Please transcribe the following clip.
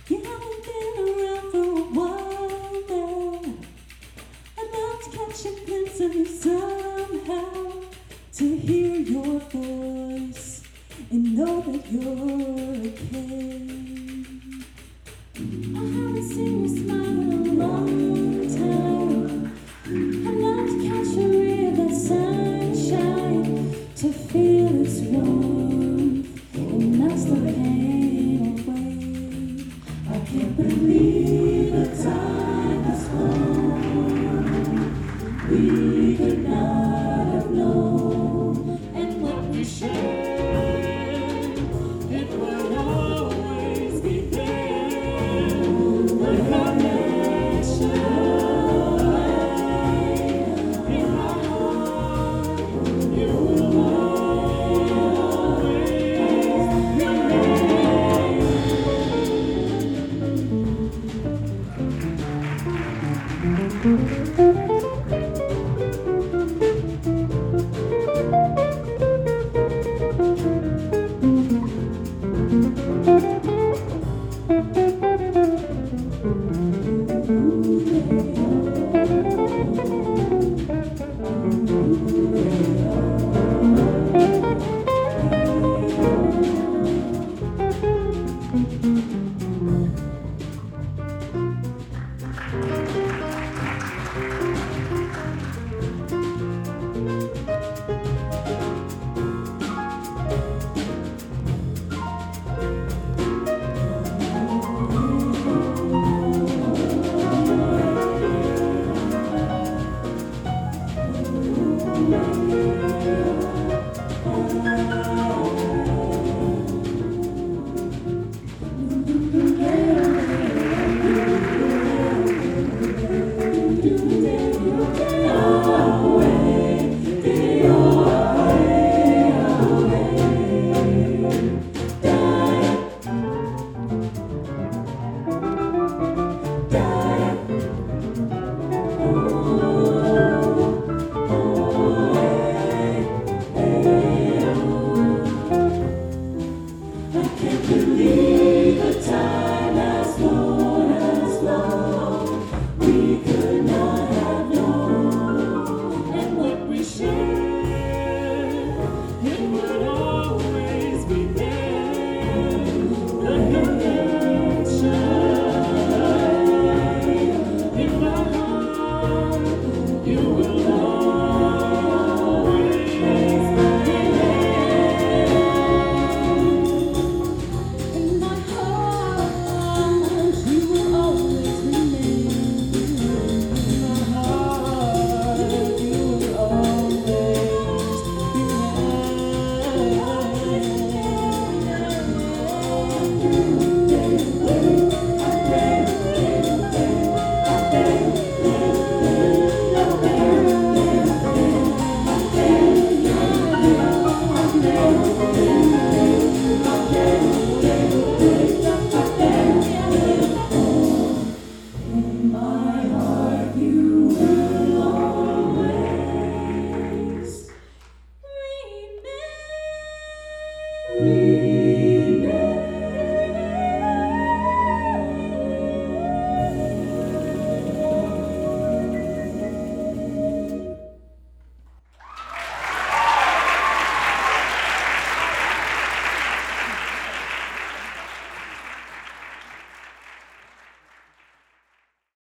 Yeah, we've been around for a while now. I'd love to catch a glimpse of you somehow, to hear your voice and know that you're okay. I haven't seen you smile in a long time. I'd love to catch a ray of that sunshine, to feel its warmth and melt the pain away. I can't believe the time has flown. We could not have known, and what we shared, it would always be there. The connection in my heart, you will always you will